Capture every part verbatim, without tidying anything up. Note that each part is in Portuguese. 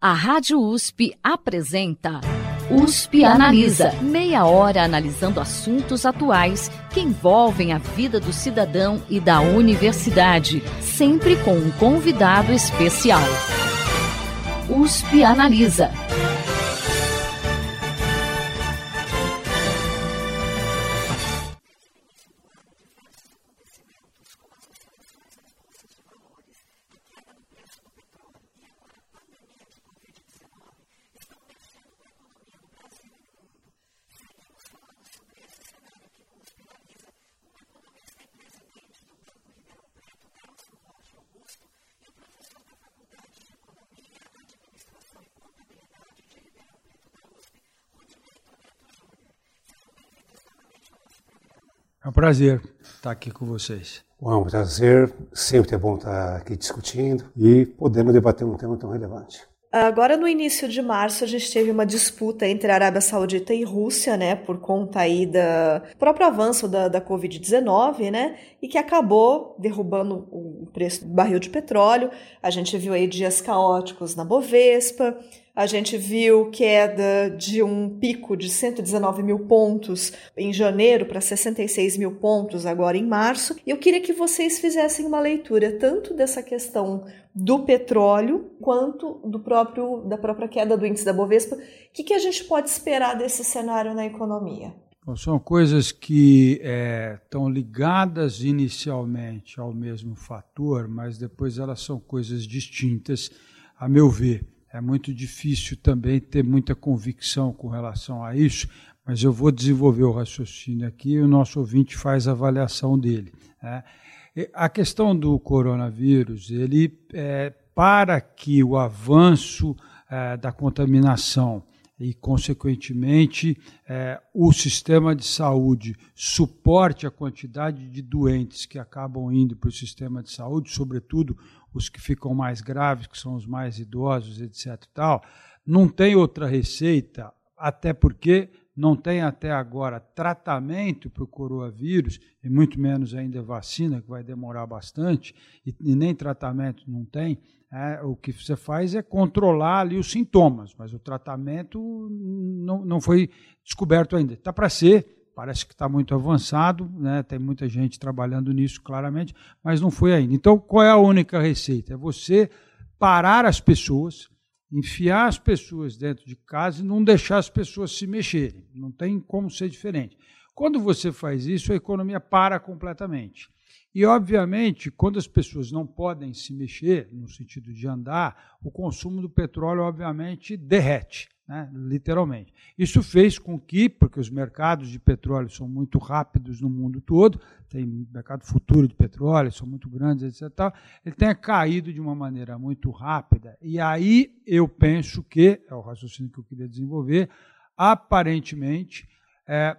A Rádio U S P apresenta U S P Analisa. Meia hora analisando assuntos atuais que envolvem a vida do cidadão e da universidade, sempre com um convidado especial. U S P Analisa. É um prazer estar aqui com vocês. Bom, é um prazer, sempre é bom estar aqui discutindo e podendo debater um tema tão relevante. Agora, no início de março, a gente teve uma disputa entre a Arábia Saudita e Rússia, né, por conta aí do próprio avanço da, da covid dezenove, né, e que acabou derrubando o preço do barril de petróleo. A gente viu aí dias caóticos na Bovespa, a gente viu queda de um pico de cento e dezenove mil pontos em janeiro para sessenta e seis mil pontos agora em março. E eu queria que vocês fizessem uma leitura tanto dessa questão do petróleo quanto do próprio, da própria queda do índice da Bovespa. O que, que a gente pode esperar desse cenário na economia? Bom, são coisas que é, estão ligadas inicialmente ao mesmo fator, mas depois elas são coisas distintas, a meu ver. É muito difícil também ter muita convicção com relação a isso, mas eu vou desenvolver o raciocínio aqui e o nosso ouvinte faz a avaliação dele, né? A questão do coronavírus, ele, é, para que o avanço é, da contaminação e, consequentemente, é, o sistema de saúde suporte a quantidade de doentes que acabam indo para o sistema de saúde, sobretudo os que ficam mais graves, que são os mais idosos, etcétera e tal, não tem outra receita, até porque não tem até agora tratamento para o coronavírus, e muito menos ainda vacina, que vai demorar bastante, e, e nem tratamento não tem. É, o que você faz é controlar ali os sintomas, mas o tratamento não, não foi descoberto ainda. Está para ser, parece que está muito avançado, né? Tem muita gente trabalhando nisso claramente, mas não foi ainda. Então, qual é a única receita? É você parar as pessoas, enfiar as pessoas dentro de casa e não deixar as pessoas se mexerem. Não tem como ser diferente. Quando você faz isso, a economia para completamente. E, obviamente, quando as pessoas não podem se mexer, no sentido de andar, o consumo do petróleo, obviamente, derrete, né? Literalmente. Isso fez com que, porque os mercados de petróleo são muito rápidos no mundo todo, tem mercado futuro de petróleo, são muito grandes, etcétera, ele tenha caído de uma maneira muito rápida. E aí eu penso que, é o raciocínio que eu queria desenvolver, aparentemente, é,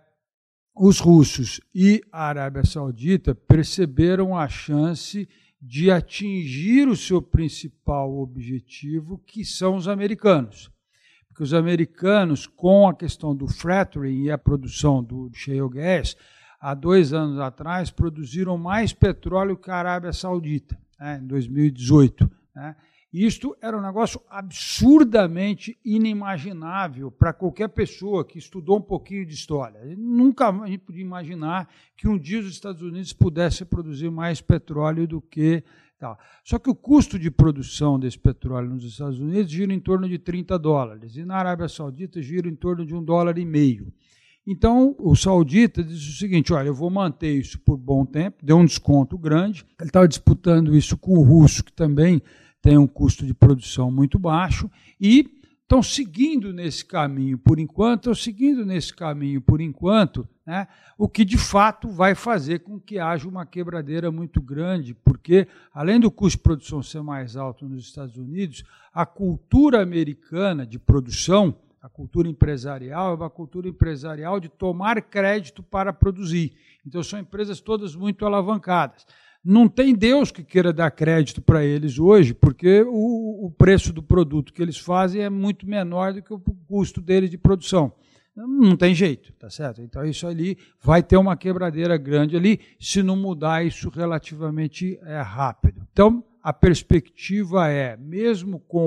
os russos e a Arábia Saudita perceberam a chance de atingir o seu principal objetivo, que são os americanos. Porque os americanos, com a questão do fracking e a produção do shale gas, há dois anos atrás, produziram mais petróleo que a Arábia Saudita, né, em dois mil e dezoito. Né? Isto era um negócio absurdamente inimaginável para qualquer pessoa que estudou um pouquinho de história. Nunca a gente podia imaginar que um dia os Estados Unidos pudessem produzir mais petróleo do que tal. Só que o custo de produção desse petróleo nos Estados Unidos gira em torno de trinta dólares, e na Arábia Saudita gira em torno de um dólar e meio. Então, o saudita disse o seguinte, olha, eu vou manter isso por bom tempo, deu um desconto grande, ele estava disputando isso com o russo, que também tem um custo de produção muito baixo, e estão seguindo nesse caminho por enquanto, estão seguindo nesse caminho por enquanto, né, o que de fato vai fazer com que haja uma quebradeira muito grande, porque além do custo de produção ser mais alto nos Estados Unidos, a cultura americana de produção, a cultura empresarial, é uma cultura empresarial de tomar crédito para produzir. Então são empresas todas muito alavancadas. Não tem Deus que queira dar crédito para eles hoje, porque o, o preço do produto que eles fazem é muito menor do que o custo deles de produção. Não tem jeito, tá certo? Então isso ali vai ter uma quebradeira grande ali, se não mudar isso relativamente é, rápido. Então a perspectiva é, mesmo com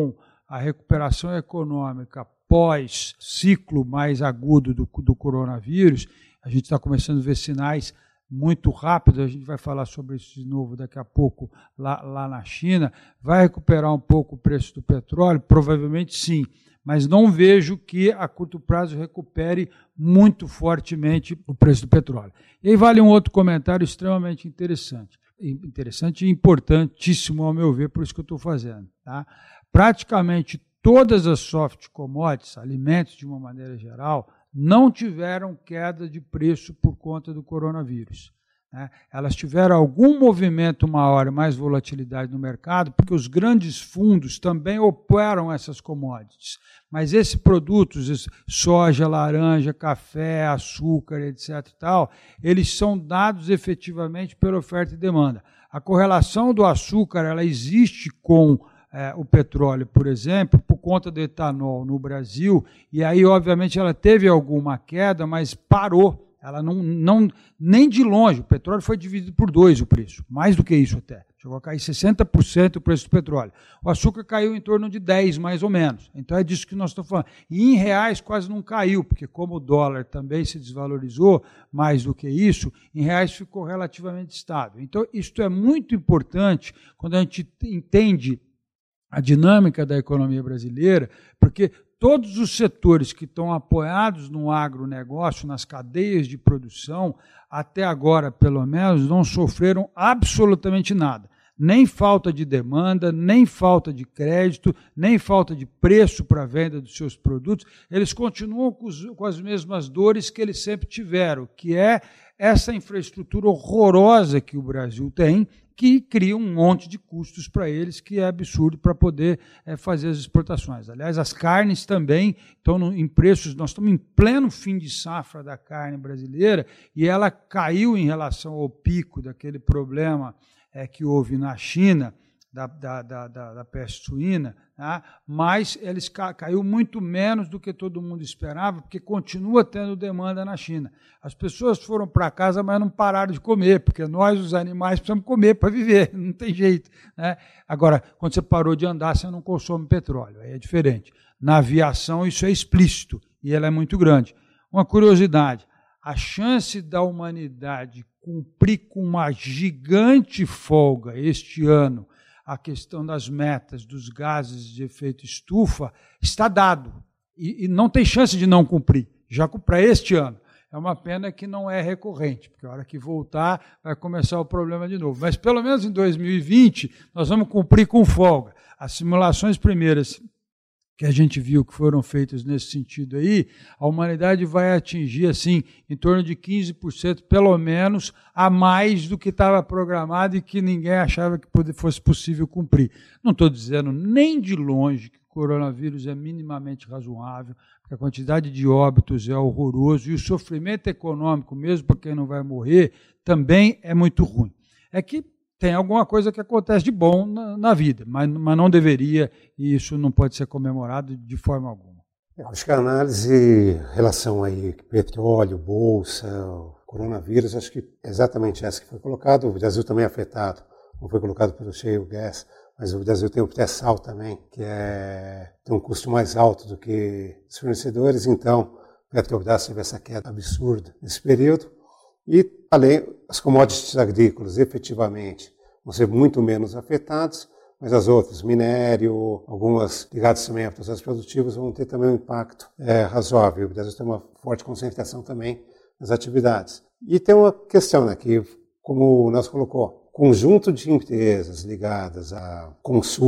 a recuperação econômica pós-ciclo mais agudo do, do coronavírus, a gente está começando a ver sinais muito rápidos, a gente vai falar sobre isso de novo daqui a pouco lá, lá na China, vai recuperar um pouco o preço do petróleo? Provavelmente sim, mas não vejo que a curto prazo recupere muito fortemente o preço do petróleo. E aí vale um outro comentário extremamente interessante, interessante e importantíssimo ao meu ver, por isso que eu estou fazendo. Tá? Praticamente todas as soft commodities, alimentos de uma maneira geral, não tiveram queda de preço por conta do coronavírus. Né? Elas tiveram algum movimento maior e mais volatilidade no mercado, porque os grandes fundos também operam essas commodities. Mas esses produtos, soja, laranja, café, açúcar, etc e tal, eles são dados efetivamente pela oferta e demanda. A correlação do açúcar, ela existe com É, o petróleo, por exemplo, por conta do etanol no Brasil, e aí, obviamente, ela teve alguma queda, mas parou. Ela não, não, nem de longe, o petróleo foi dividido por dois o preço, mais do que isso até. Chegou a cair sessenta por cento o preço do petróleo. O açúcar caiu em torno de dez, mais ou menos. Então é disso que nós estamos falando. E em reais quase não caiu, porque como o dólar também se desvalorizou mais do que isso, em reais ficou relativamente estável. Então isto é muito importante quando a gente entende a dinâmica da economia brasileira, porque todos os setores que estão apoiados no agronegócio, nas cadeias de produção, até agora, pelo menos, não sofreram absolutamente nada. Nem falta de demanda, nem falta de crédito, nem falta de preço para a venda dos seus produtos. Eles continuam com, os, com as mesmas dores que eles sempre tiveram, que é essa infraestrutura horrorosa que o Brasil tem, que cria um monte de custos para eles, que é absurdo para poder é, fazer as exportações. Aliás, as carnes também estão no, em preços, nós estamos em pleno fim de safra da carne brasileira, e ela caiu em relação ao pico daquele problema é, que houve na China, da, da, da, da, da peste suína, tá? Mas eles ca, caiu muito menos do que todo mundo esperava, porque continua tendo demanda na China. As pessoas foram para casa, mas não pararam de comer, porque nós, os animais, precisamos comer para viver, não tem jeito. Né? Agora, quando você parou de andar, você não consome petróleo, aí é diferente. Na aviação, isso é explícito, e ela é muito grande. Uma curiosidade, a chance da humanidade cumprir com uma gigante folga este ano a questão das metas dos gases de efeito estufa está dado, e, e não tem chance de não cumprir, já para este ano. É uma pena que não é recorrente, porque a hora que voltar vai começar o problema de novo. Mas pelo menos em dois mil e vinte nós vamos cumprir com folga. As simulações primeiras que a gente viu que foram feitas nesse sentido aí, a humanidade vai atingir, assim, em torno de quinze por cento, pelo menos, a mais do que estava programado e que ninguém achava que fosse possível cumprir. Não estou dizendo nem de longe que o coronavírus é minimamente razoável, porque a quantidade de óbitos é horroroso e o sofrimento econômico, mesmo para quem não vai morrer, também é muito ruim. É que tem alguma coisa que acontece de bom na, na vida, mas, mas não deveria, e isso não pode ser comemorado de forma alguma. Eu acho que a análise em relação aí petróleo, bolsa, coronavírus, acho que é exatamente essa que foi colocada. O Brasil também é afetado, não foi colocado pelo shale gas, mas o Brasil tem o pré-sal também, que é, tem um custo mais alto do que os fornecedores, então o Petrobras teve essa queda absurda nesse período. E, além, as commodities agrícolas, efetivamente, vão ser muito menos afetadas, mas as outras, minério, algumas ligadas também a processos produtivos, vão ter também um impacto é, razoável. O Brasil tem uma forte concentração também nas atividades. E tem uma questão, né, que, como o Nelson colocou, conjunto de empresas ligadas a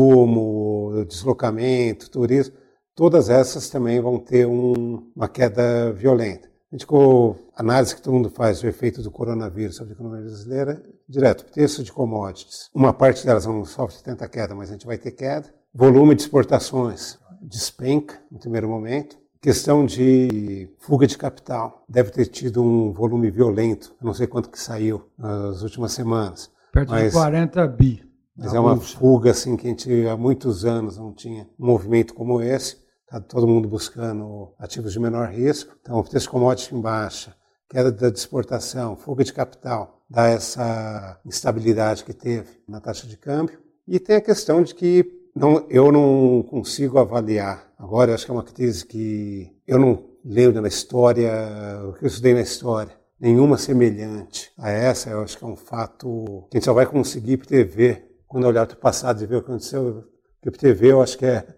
consumo, deslocamento, turismo, todas essas também vão ter um, uma queda violenta. A gente, com a análise que todo mundo faz do efeito do coronavírus sobre a economia brasileira, direto, preço de commodities. Uma parte delas não sofre tanta queda, mas a gente vai ter queda. Volume de exportações despenca no primeiro momento. Questão de fuga de capital. Deve ter tido um volume violento, eu não sei quanto que saiu nas últimas semanas. Perto mas, de quarenta bi. Mas é uma bolsa. Fuga assim, que a gente há muitos anos não tinha um movimento como esse. Está todo mundo buscando ativos de menor risco. Então, o preço de commodities em baixa, queda da exportação, fuga de capital, dá essa instabilidade que teve na taxa de câmbio. E tem a questão de que não, eu não consigo avaliar. Agora, eu acho que é uma crise que eu não lembro na história, o que eu estudei na história, nenhuma semelhante a essa. Eu acho que é um fato que a gente só vai conseguir prever quando olhar para o passado e ver o que aconteceu. Porque prever eu acho que é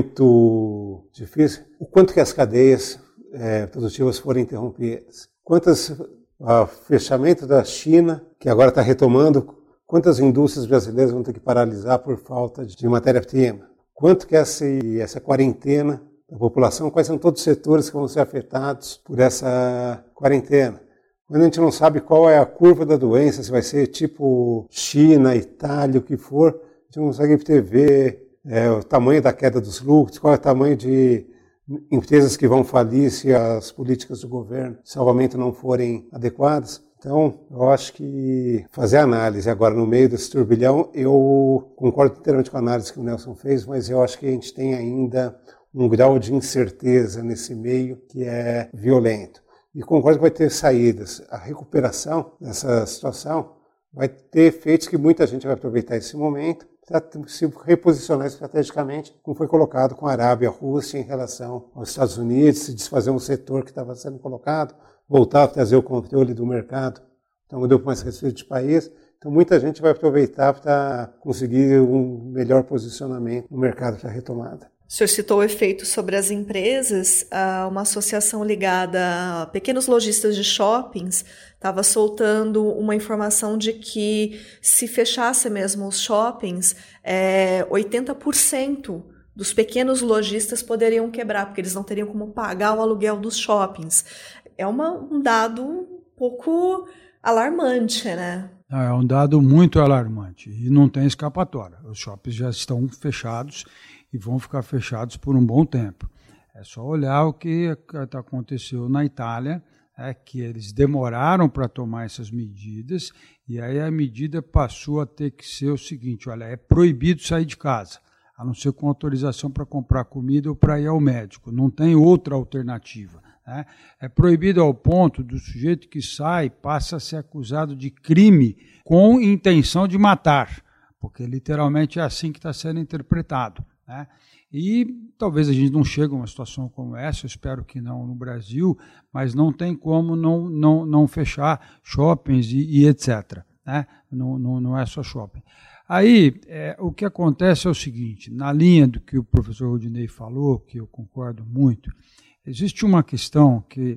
muito difícil. O quanto que as cadeias é, produtivas foram interrompidas. Quantas, o fechamento da China, que agora está retomando, quantas indústrias brasileiras vão ter que paralisar por falta de matéria-prima? Quanto que essa, essa quarentena da população, quais são todos os setores que vão ser afetados por essa quarentena? Quando a gente não sabe qual é a curva da doença, se vai ser tipo China, Itália, o que for, a gente não consegue prever é, o tamanho da queda dos lucros, qual é o tamanho de empresas que vão falir se as políticas do governo de salvamento não forem adequadas. Então, eu acho que fazer análise agora no meio desse turbilhão, eu concordo inteiramente com a análise que o Nelson fez, mas eu acho que a gente tem ainda um grau de incerteza nesse meio que é violento. E concordo que vai ter saídas. A recuperação dessa situação vai ter efeitos que muita gente vai aproveitar esse momento para se reposicionar estrategicamente, como foi colocado com a Arábia, a Rússia em relação aos Estados Unidos, se desfazer um setor que estava sendo colocado, voltar a trazer o controle do mercado, então um grupo mais restrito de país. Então muita gente vai aproveitar para conseguir um melhor posicionamento no mercado para a retomada. O senhor citou o efeito sobre as empresas. Uma associação ligada a pequenos lojistas de shoppings estava soltando uma informação de que se fechasse mesmo os shoppings, é, oitenta por cento dos pequenos lojistas poderiam quebrar, porque eles não teriam como pagar o aluguel dos shoppings. É uma, um dado um pouco alarmante, né? É um dado muito alarmante e não tem escapatória. Os shoppings já estão fechados e vão ficar fechados por um bom tempo. É só olhar o que aconteceu na Itália, é que eles demoraram para tomar essas medidas e aí a medida passou a ter que ser o seguinte, olha, é proibido sair de casa, a não ser com autorização para comprar comida ou para ir ao médico, não tem outra alternativa. Né? É proibido ao ponto do sujeito que sai passa a ser acusado de crime com intenção de matar, porque literalmente é assim que está sendo interpretado. Né? E talvez a gente não chegue a uma situação como essa, eu espero que não no Brasil, mas não tem como não, não, não fechar shoppings e, e etcétera. Né? Não, não, não é só shopping. Aí, é, o que acontece é o seguinte, na linha do que o professor Rudinei falou, que eu concordo muito, existe uma questão que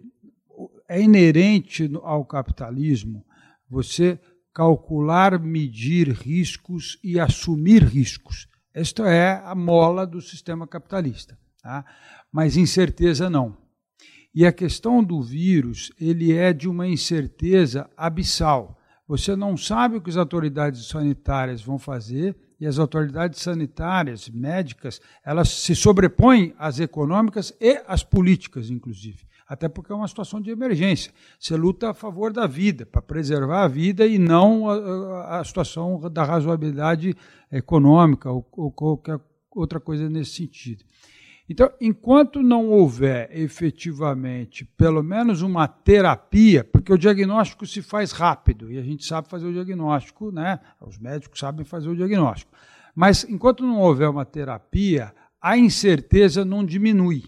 é inerente ao capitalismo, você calcular, medir riscos e assumir riscos. Esta é a mola do sistema capitalista, tá? Mas incerteza não. E a questão do vírus, ele é de uma incerteza abissal. Você não sabe o que as autoridades sanitárias vão fazer e as autoridades sanitárias, médicas, elas se sobrepõem às econômicas e às políticas, inclusive. Até porque é uma situação de emergência. Você luta a favor da vida, para preservar a vida e não a, a situação da razoabilidade econômica ou, ou qualquer outra coisa nesse sentido. Então, enquanto não houver efetivamente pelo menos uma terapia, porque o diagnóstico se faz rápido e a gente sabe fazer o diagnóstico, né? Os médicos sabem fazer o diagnóstico, mas enquanto não houver uma terapia, a incerteza não diminui.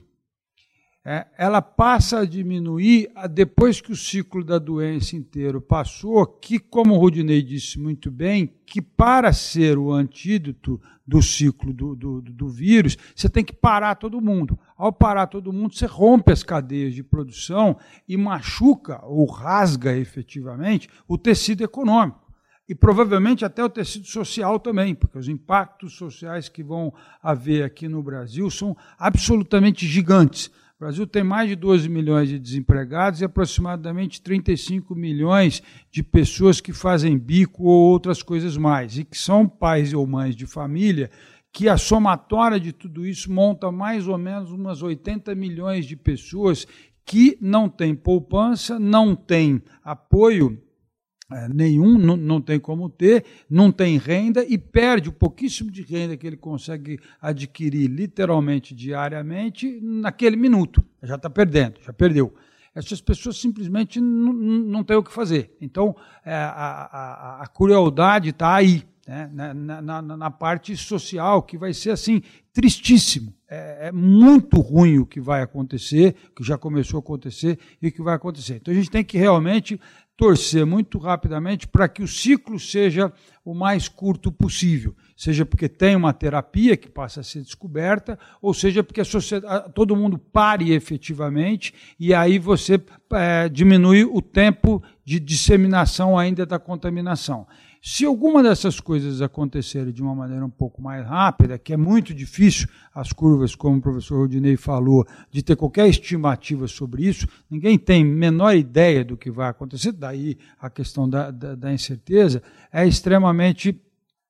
É, ela passa a diminuir depois que o ciclo da doença inteiro passou, que, como o Rudinei disse muito bem, que para ser o antídoto do ciclo do, do, do vírus, você tem que parar todo mundo. Ao parar todo mundo, você rompe as cadeias de produção e machuca ou rasga efetivamente o tecido econômico. E provavelmente até o tecido social também, porque os impactos sociais que vão haver aqui no Brasil são absolutamente gigantes. O Brasil tem mais de doze milhões de desempregados e aproximadamente trinta e cinco milhões de pessoas que fazem bico ou outras coisas mais, e que são pais ou mães de família, que a somatória de tudo isso monta mais ou menos umas oitenta milhões de pessoas que não têm poupança, não têm apoio É, nenhum, não, não tem como ter, não tem renda e perde o pouquíssimo de renda que ele consegue adquirir literalmente diariamente naquele minuto. Já está perdendo, já perdeu. Essas pessoas simplesmente não, não têm o que fazer. Então, é, a, a, a crueldade está aí. né? na, na, na, na parte social, que vai ser assim, tristíssimo. É, é muito ruim o que vai acontecer, que já começou a acontecer e o que vai acontecer. Então a gente tem que realmente torcer muito rapidamente para que o ciclo seja o mais curto possível, seja porque tem uma terapia que passa a ser descoberta, ou seja porque a sociedade, todo mundo pare efetivamente e aí você é, diminui o tempo de disseminação ainda da contaminação. Se alguma dessas coisas acontecerem de uma maneira um pouco mais rápida, que é muito difícil, as curvas, como o professor Rodinei falou, de ter qualquer estimativa sobre isso, ninguém tem a menor ideia do que vai acontecer, daí a questão da, da, da incerteza, é extremamente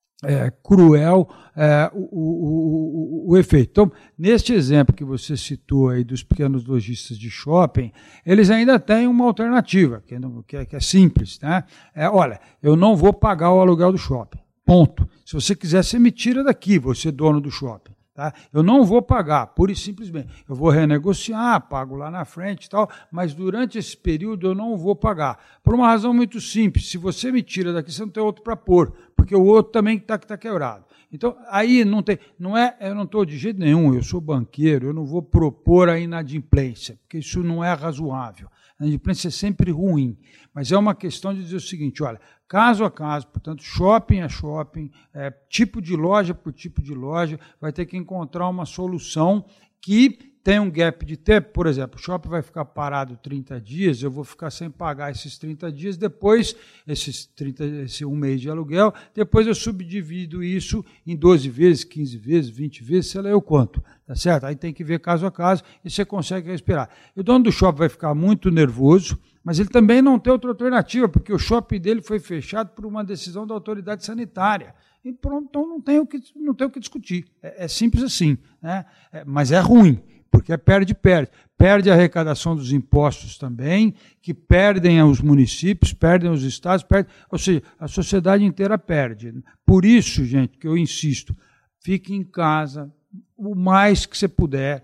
é, cruel é, o, o, o, o efeito. Então, neste exemplo que você citou aí dos pequenos lojistas de shopping, eles ainda têm uma alternativa, que, não, que, é, que é simples, né? É, olha, eu não vou pagar o aluguel do shopping, ponto. Se você quiser, você me tira daqui, você dono do shopping. Tá? Eu não vou pagar, pura e simplesmente. Eu vou renegociar, pago lá na frente e tal, mas durante esse período eu não vou pagar. Por uma razão muito simples, se você me tira daqui, você não tem outro para pôr, porque o outro também está tá quebrado. Então, aí não tem, não é, eu não estou de jeito nenhum, eu sou banqueiro, eu não vou propor a inadimplência, porque isso não é razoável. A inadimplência é sempre ruim, mas é uma questão de dizer o seguinte, olha, caso a caso, portanto, shopping a shopping, é, tipo de loja por tipo de loja, vai ter que encontrar uma solução que tem um gap de tempo. Por exemplo, o shopping vai ficar parado trinta dias, eu vou ficar sem pagar esses trinta dias, depois, esses trinta, esse um mês de aluguel, depois eu subdivido isso em doze vezes, quinze vezes, vinte vezes, sei lá eu quanto, tá certo? Aí tem que ver caso a caso e você consegue respirar. E o dono do shopping vai ficar muito nervoso, mas ele também não tem outra alternativa, porque o shopping dele foi fechado por uma decisão da autoridade sanitária. E pronto, então não tem o que, não tem o que discutir. É, é simples assim, né? É, mas é ruim, porque é perde-perde. Perde a arrecadação dos impostos também, que perdem os municípios, perdem os estados, perde, ou seja, a sociedade inteira perde. Por isso, gente, que eu insisto, fique em casa o mais que você puder,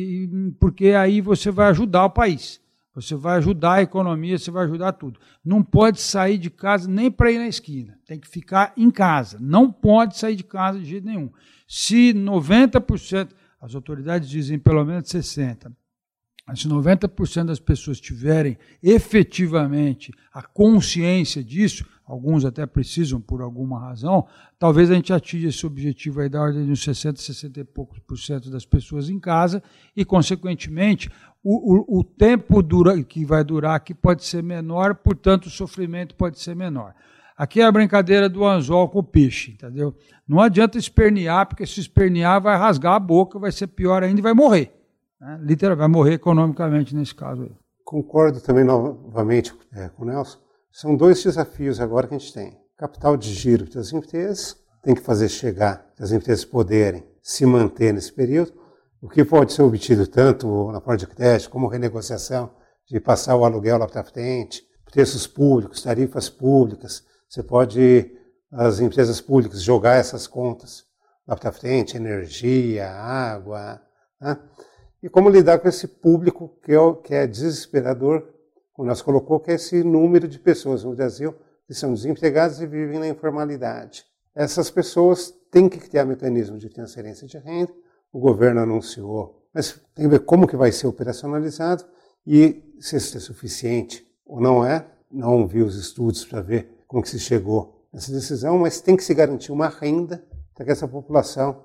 e, porque aí você vai ajudar o país. Você vai ajudar a economia, você vai ajudar tudo. Não pode sair de casa nem para ir na esquina. Tem que ficar em casa. Não pode sair de casa de jeito nenhum. Se noventa por cento, as autoridades dizem pelo menos sessenta por cento, mas se noventa por cento das pessoas tiverem efetivamente a consciência disso, alguns até precisam por alguma razão, talvez a gente atinja esse objetivo aí da ordem de uns sessenta, sessenta e poucos por cento das pessoas em casa e, consequentemente, o, o, o tempo dura, que vai durar aqui pode ser menor, portanto, o sofrimento pode ser menor. Aqui é a brincadeira do anzol com o peixe, entendeu? Não adianta espernear, porque se espernear vai rasgar a boca, vai ser pior ainda e vai morrer. Né? Literalmente, vai morrer economicamente nesse caso aí. Concordo também novamente é, com o Nelson. São dois desafios agora que a gente tem. Capital de giro das empresas, tem que fazer chegar, as empresas poderem se manter nesse período, o que pode ser obtido tanto na parte de crédito como renegociação, de passar o aluguel lá para frente, preços públicos, tarifas públicas, você pode, as empresas públicas, jogar essas contas lá para frente, energia, água, né? E como lidar com esse público que é, que é desesperador, como nós colocou, que é esse número de pessoas no Brasil que são desempregadas e vivem na informalidade. Essas pessoas têm que criar mecanismos de transferência de renda, o governo anunciou, mas tem que ver como que vai ser operacionalizado e se isso é suficiente ou não é. Não vi os estudos para ver como que se chegou nessa decisão, mas tem que se garantir uma renda para que essa população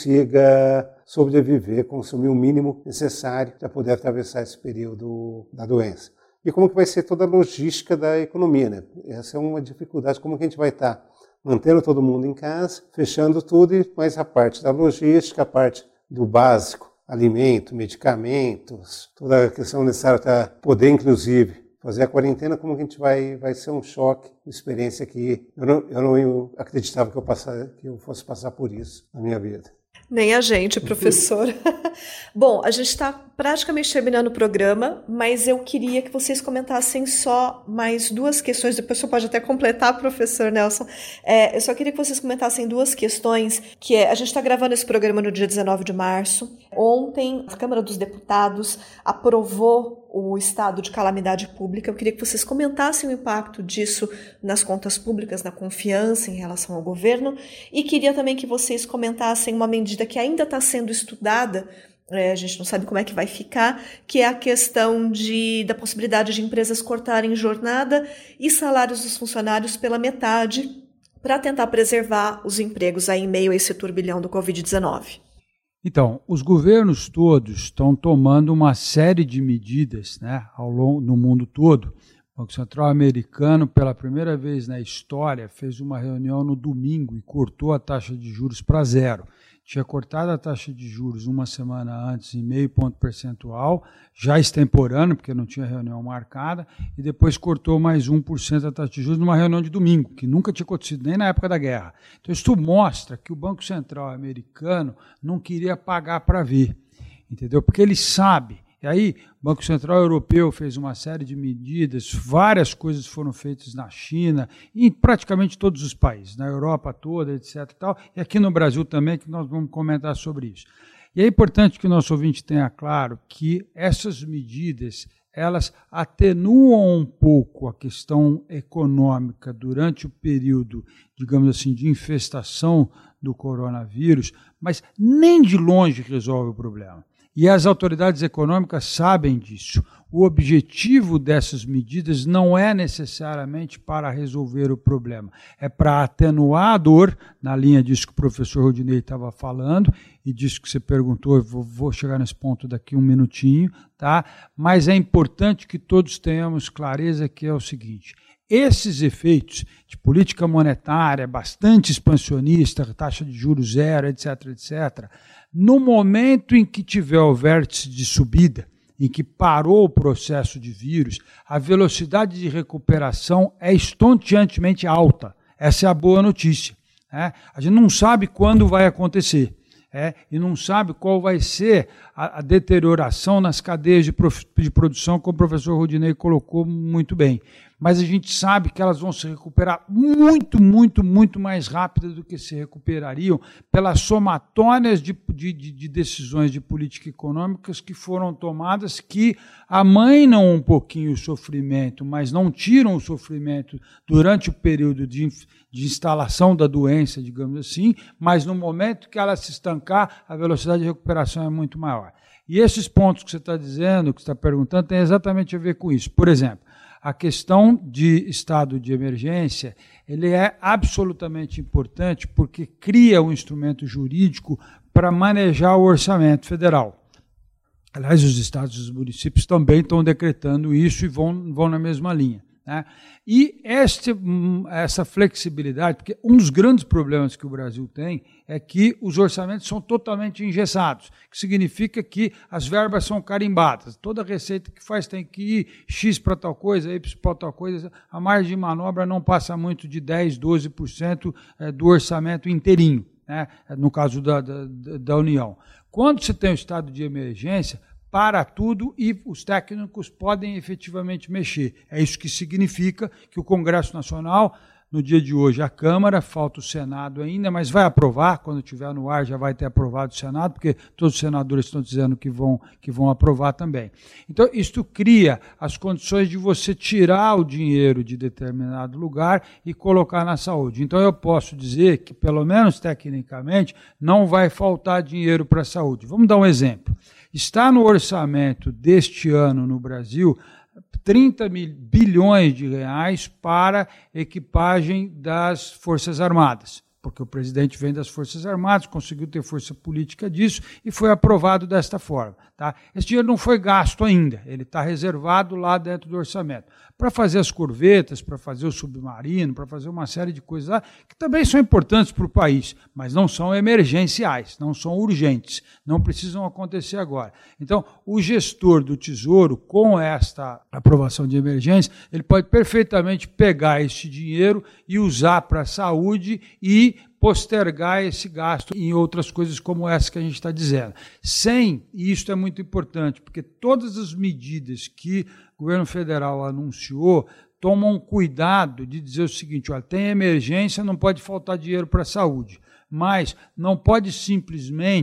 consiga sobreviver, consumir o mínimo necessário para poder atravessar esse período da doença. E como que vai ser toda a logística da economia, né? Essa é uma dificuldade, como que a gente vai estar mantendo todo mundo em casa, fechando tudo, e mais a parte da logística, a parte do básico, alimento, medicamentos, toda a questão necessária para poder, inclusive, fazer a quarentena, como que a gente vai, vai ser um choque, uma experiência que eu não, eu não acreditava que eu, passar, que eu fosse passar por isso na minha vida. Nem a gente, professor. Bom, a gente está praticamente terminando o programa, mas eu queria que vocês comentassem só mais duas questões. Depois o senhor pode até completar, professor Nelson. É, eu só queria que vocês comentassem duas questões, que é, a gente está gravando esse programa no dia dezenove de março. Ontem, a Câmara dos Deputados aprovou o estado de calamidade pública. Eu queria que vocês comentassem o impacto disso nas contas públicas, na confiança em relação ao governo, e queria também que vocês comentassem uma medida que ainda está sendo estudada, é, a gente não sabe como é que vai ficar, que é a questão de, da possibilidade de empresas cortarem jornada e salários dos funcionários pela metade para tentar preservar os empregos aí em meio a esse turbilhão do covid dezenove. Então, os governos todos estão tomando uma série de medidas, né, ao longo, no mundo todo. O Banco Central americano, pela primeira vez na história, fez uma reunião no domingo e cortou a taxa de juros para zero. Tinha cortado a taxa de juros uma semana antes em meio ponto percentual, já extemporâneo, porque não tinha reunião marcada, e depois cortou mais um por cento a taxa de juros numa reunião de domingo, que nunca tinha acontecido nem na época da guerra. Então isso mostra que o Banco Central americano não queria pagar para ver, entendeu? Porque ele sabe. E aí, o Banco Central Europeu fez uma série de medidas, várias coisas foram feitas na China, em praticamente todos os países, na Europa toda, etc e tal, e aqui no Brasil também, que nós vamos comentar sobre isso. E é importante que o nosso ouvinte tenha claro que essas medidas, elas atenuam um pouco a questão econômica durante o período, digamos assim, de infestação do coronavírus, mas nem de longe resolve o problema. E as autoridades econômicas sabem disso. O objetivo dessas medidas não é necessariamente para resolver o problema, é para atenuar a dor, na linha disso que o professor Rudinei estava falando, e disso que você perguntou, eu vou, vou chegar nesse ponto daqui um minutinho, tá? Mas é importante que todos tenhamos clareza que é o seguinte: esses efeitos de política monetária bastante expansionista, taxa de juros zero, etc, etcétera, no momento em que tiver o vértice de subida, em que parou o processo de vírus, a velocidade de recuperação é estonteantemente alta. Essa é a boa notícia. Né? A gente não sabe quando vai acontecer. É, e não sabe qual vai ser a, a deterioração nas cadeias de, prof, de produção, como o professor Rudinei colocou muito bem. Mas a gente sabe que elas vão se recuperar muito, muito, muito mais rápido do que se recuperariam pelas somatórias de, de, de decisões de política econômicas que foram tomadas, que amainam um pouquinho o sofrimento, mas não tiram o sofrimento durante o período de, de instalação da doença, digamos assim, mas no momento que ela se estancar, a velocidade de recuperação é muito maior. E esses pontos que você está dizendo, que você está perguntando, tem exatamente a ver com isso. Por exemplo, a questão de estado de emergência, ele é absolutamente importante porque cria um instrumento jurídico para manejar o orçamento federal. Aliás, os estados e os municípios também estão decretando isso e vão, vão na mesma linha. Né? E este, essa flexibilidade, porque um dos grandes problemas que o Brasil tem é que os orçamentos são totalmente engessados, que significa que as verbas são carimbadas. Toda receita que faz tem que ir X para tal coisa, Y para tal coisa. A margem de manobra não passa muito de dez, doze por cento do orçamento inteirinho, né? No caso da, da, da União. Quando você tem o estado de emergência, para tudo e os técnicos podem efetivamente mexer. É isso que significa que o Congresso Nacional, no dia de hoje, a Câmara, falta o Senado ainda, mas vai aprovar, quando estiver no ar já vai ter aprovado o Senado, porque todos os senadores estão dizendo que vão, que vão aprovar também. Então, isto cria as condições de você tirar o dinheiro de determinado lugar e colocar na saúde. Então, eu posso dizer que, pelo menos tecnicamente, não vai faltar dinheiro para a saúde. Vamos dar um exemplo. Está no orçamento deste ano no Brasil trinta bilhões de reais para equipagem das Forças Armadas, porque o presidente vem das Forças Armadas, conseguiu ter força política disso e foi aprovado desta forma. Tá? Esse dinheiro não foi gasto ainda, ele está reservado lá dentro do orçamento. Para fazer as corvetas, para fazer o submarino, para fazer uma série de coisas lá, que também são importantes para o país, mas não são emergenciais, não são urgentes, não precisam acontecer agora. Então, o gestor do Tesouro, com esta aprovação de emergência, ele pode perfeitamente pegar este dinheiro e usar para a saúde e postergar esse gasto em outras coisas como essa que a gente está dizendo. Sem, e isso é muito importante, porque todas as medidas que o governo federal anunciou tomam cuidado de dizer o seguinte: olha, tem emergência, não pode faltar dinheiro para a saúde, mas não pode simplesmente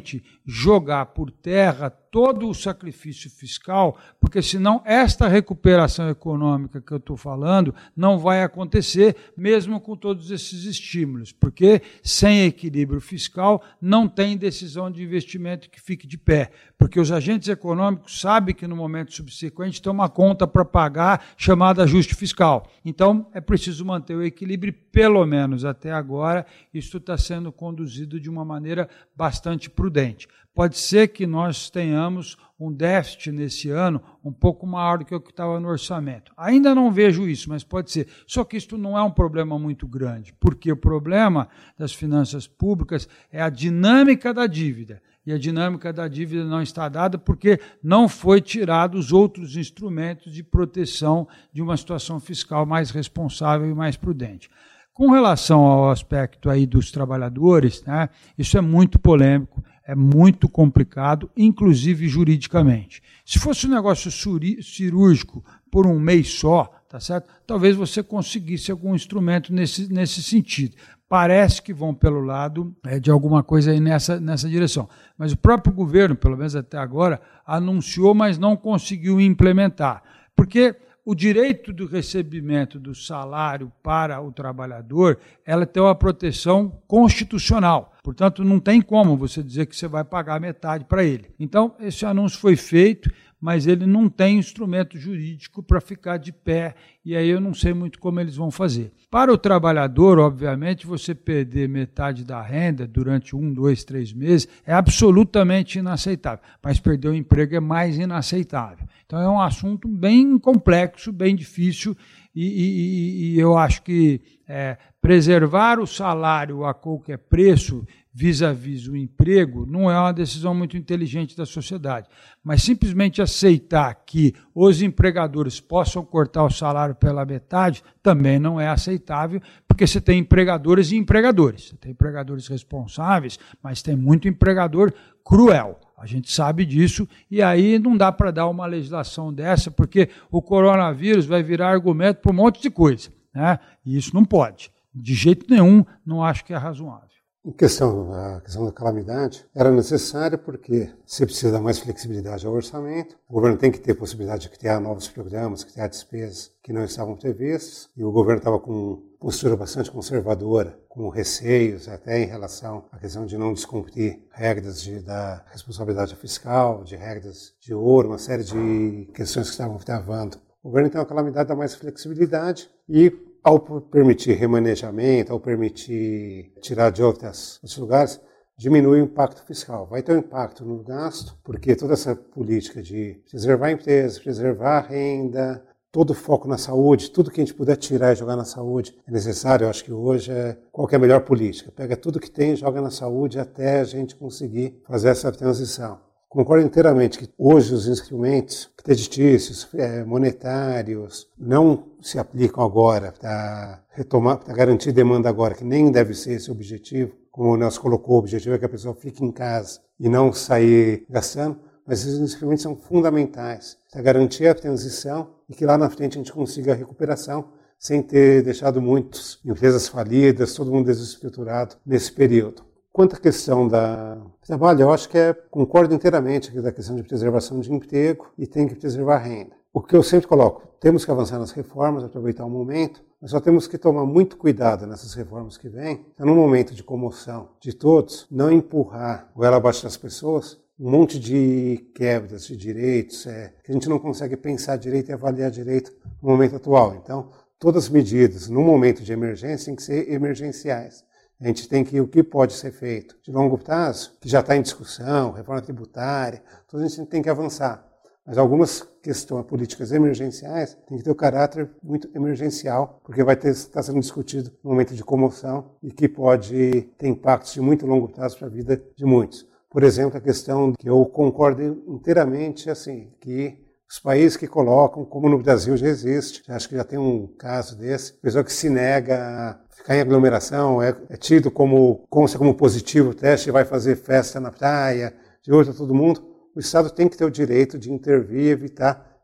jogar por terra todo o sacrifício fiscal, porque senão esta recuperação econômica que eu estou falando não vai acontecer, mesmo com todos esses estímulos, porque sem equilíbrio fiscal não tem decisão de investimento que fique de pé, porque os agentes econômicos sabem que no momento subsequente tem uma conta para pagar chamada ajuste fiscal. Então é preciso manter o equilíbrio, pelo menos até agora, isso está sendo conduzido de uma maneira bastante prudente. Pode ser que nós tenhamos um déficit nesse ano um pouco maior do que o que estava no orçamento. Ainda não vejo isso, mas pode ser. Só que isso não é um problema muito grande, porque o problema das finanças públicas é a dinâmica da dívida. E a dinâmica da dívida não está dada porque não foi tirado os outros instrumentos de proteção de uma situação fiscal mais responsável e mais prudente. Com relação ao aspecto aí dos trabalhadores, né, isso é muito polêmico, é muito complicado, inclusive juridicamente. Se fosse um negócio cirúrgico por um mês só, tá certo? Talvez você conseguisse algum instrumento nesse, nesse sentido. Parece que vão pelo lado é, de alguma coisa aí nessa, nessa direção. Mas o próprio governo, pelo menos até agora, anunciou, mas não conseguiu implementar. Porque o direito do recebimento do salário para o trabalhador, ela tem uma proteção constitucional. Portanto, não tem como você dizer que você vai pagar metade para ele. Então, esse anúncio foi feito, mas ele não tem instrumento jurídico para ficar de pé, e aí eu não sei muito como eles vão fazer. Para o trabalhador, obviamente, você perder metade da renda durante um, dois, três meses é absolutamente inaceitável, mas perder o emprego é mais inaceitável. Então é um assunto bem complexo, bem difícil, e, e, e eu acho que é, preservar o salário a qualquer preço vis-à-vis o emprego não é uma decisão muito inteligente da sociedade, mas simplesmente aceitar que os empregadores possam cortar o salário pela metade também não é aceitável, porque você tem empregadores e empregadores. Você tem empregadores responsáveis, mas tem muito empregador cruel. A gente sabe disso, e aí não dá para dar uma legislação dessa, porque o coronavírus vai virar argumento para um monte de coisa, né? E isso não pode. De jeito nenhum, não acho que é razoável. Em questão, a questão da calamidade, era necessária porque você precisa dar mais flexibilidade ao orçamento, o governo tem que ter possibilidade de criar novos programas, criar despesas que não estavam previstas, e o governo estava com postura bastante conservadora, com receios até em relação à questão de não descumprir regras de, da responsabilidade fiscal, de regras de ouro, uma série de questões que estavam travando. O governo tem uma calamidade, dá mais flexibilidade e, ao permitir remanejamento, ao permitir tirar de outras, outros lugares, diminui o impacto fiscal. Vai ter um impacto no gasto, porque toda essa política de preservar a empresa, preservar a renda, todo o foco na saúde, tudo que a gente puder tirar e jogar na saúde é necessário. Eu acho que hoje é qual que é a melhor política. Pega tudo que tem e joga na saúde até a gente conseguir fazer essa transição. Concordo inteiramente que hoje os instrumentos creditícios, monetários, não se aplicam agora para retomar, para garantir demanda agora, que nem deve ser esse o objetivo. Como o Nelson colocou, o objetivo é que a pessoa fique em casa e não sair gastando, mas esses instrumentos são fundamentais para garantir a transição e que lá na frente a gente consiga a recuperação sem ter deixado muitas empresas falidas, todo mundo desestruturado nesse período. Quanto à questão da trabalho, eu acho que é, concordo inteiramente da questão de preservação de emprego e tem que preservar a renda. O que eu sempre coloco, temos que avançar nas reformas, aproveitar o momento, mas só temos que tomar muito cuidado nessas reformas que vêm, para num momento de comoção de todos, não empurrar o goela abaixo das pessoas, um monte de quebras de direitos, é, que a gente não consegue pensar direito e avaliar direito no momento atual. Então, todas as medidas, no momento de emergência, têm que ser emergenciais. A gente tem que, o que pode ser feito de longo prazo, que já está em discussão, reforma tributária, tudo a gente tem que avançar. Mas algumas questões políticas emergenciais têm que ter o caráter muito emergencial, porque vai ter, estar sendo discutido no momento de comoção e que pode ter impactos de muito longo prazo para a vida de muitos. Por exemplo, a questão que eu concordo inteiramente, assim, que os países que colocam, como no Brasil já existe, acho que já tem um caso desse, pessoa que se nega a ficar em aglomeração, é, é tido como, consta como positivo o teste e vai fazer festa na praia, de hoje a todo mundo, o Estado tem que ter o direito de intervir e evitar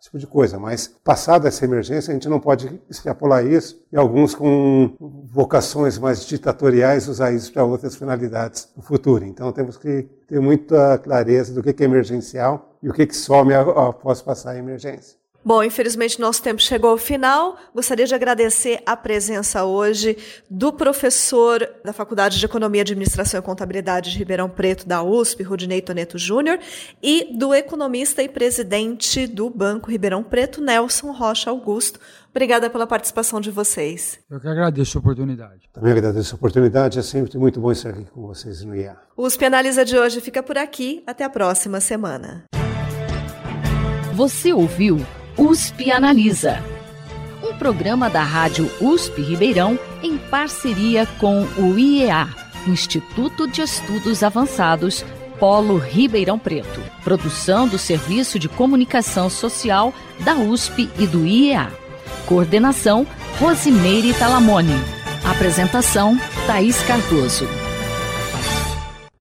esse tipo de coisa. Mas, passada essa emergência, a gente não pode extrapolar isso e alguns com vocações mais ditatoriais usar isso para outras finalidades no futuro. Então, temos que ter muita clareza do que é emergencial e o que some após passar a emergência. Bom, infelizmente nosso tempo chegou ao final. Gostaria de agradecer a presença hoje do professor da Faculdade de Economia, Administração e Contabilidade de Ribeirão Preto, da U S P, Rudinei Toneto Júnior, e do economista e presidente do Banco Ribeirão Preto, Nelson Rocha Augusto. Obrigada pela participação de vocês. Eu que agradeço a oportunidade. Também agradeço a oportunidade, é sempre muito bom estar aqui com vocês no I A. O U S P Analisa de hoje fica por aqui. Até a próxima semana. Você ouviu U S P Analisa, um programa da Rádio U S P Ribeirão em parceria com o I E A, Instituto de Estudos Avançados, Polo Ribeirão Preto. Produção do Serviço de Comunicação Social da U S P e do I E A. Coordenação, Rosimeire Talamone. Apresentação, Thaís Cardoso.